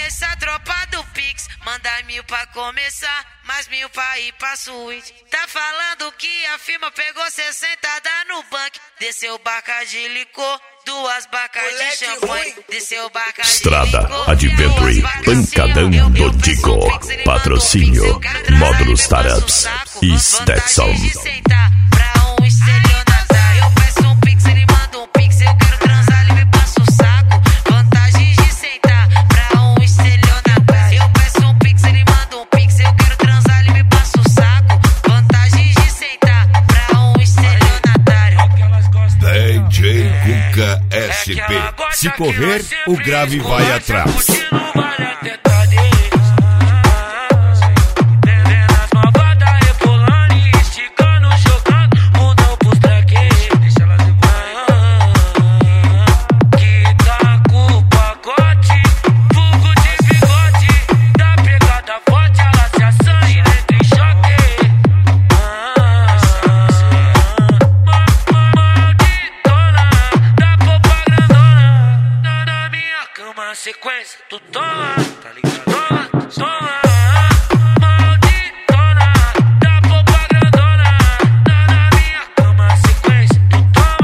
Essa tropa do Pix, manda 1000 pra começar, mais 1000 pra ir pra suíte. Tá falando que a firma pegou 60 no banco, desceu barca de licor, 2 barcas de champanhe, desceu barca de Strada licor, Adventure, 2 barcas pancadão assim, ó. do Eu peço Tico, um Pix, ele manda um patrocínio, Pix, eu quero transar, Módulo ele me passa um Startups saco, e Stetson. vantagem de sentar pra um estelionatário. Eu peço um Pix, ele manda um Pix, eu quero transar, ele me passa o saco, vantagem de sentar pra um estelionatário. Eu peço um Pix, ele manda um Pix, eu quero transar, ele me passa o saco, vantagem de sentar pra um estelionatário. DJ Cuca SP. Se correr, o grave vai atrás. Sequência, tu toma, tá ligado? Toma, malditona, da popa grandona, na minha cama, sequência, tu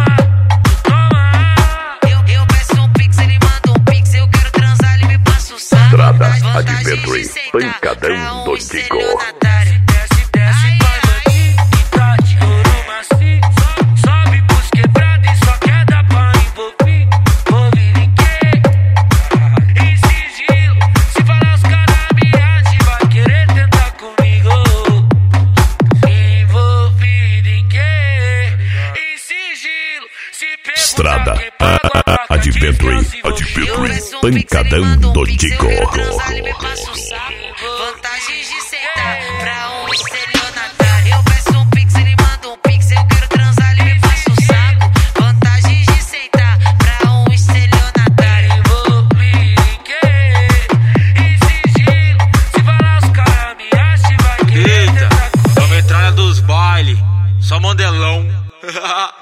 toma. Eu peço um Pix, ele manda um Pix, eu quero transar, ele me passa o saco. Strada Vantagem de Adventure, sentar pancadão pra um do Tico. estelionatário. Desce, vai de ouro macio, sobe pros quebrados e só quer dar pra envolver. Ouvir em quê? Em sigilo, se falar os caras me agem, vai querer tentar comigo. Envolvido em quê? Em sigilo, se perguntar Strada quem paga, Adventure, pancadão do Tico. Vantagens de sentar pra um estelionatário. Eu peço um Pix, ele manda um Pix, eu quero transar, ele me passa o saco. Vantagens de sentar pra um estelionatário. Envolvido em quê? Em sigilo, se falar os caras me acham, vai querer tentar comigo. Eita, tamo entrando dos baile, só mandelão.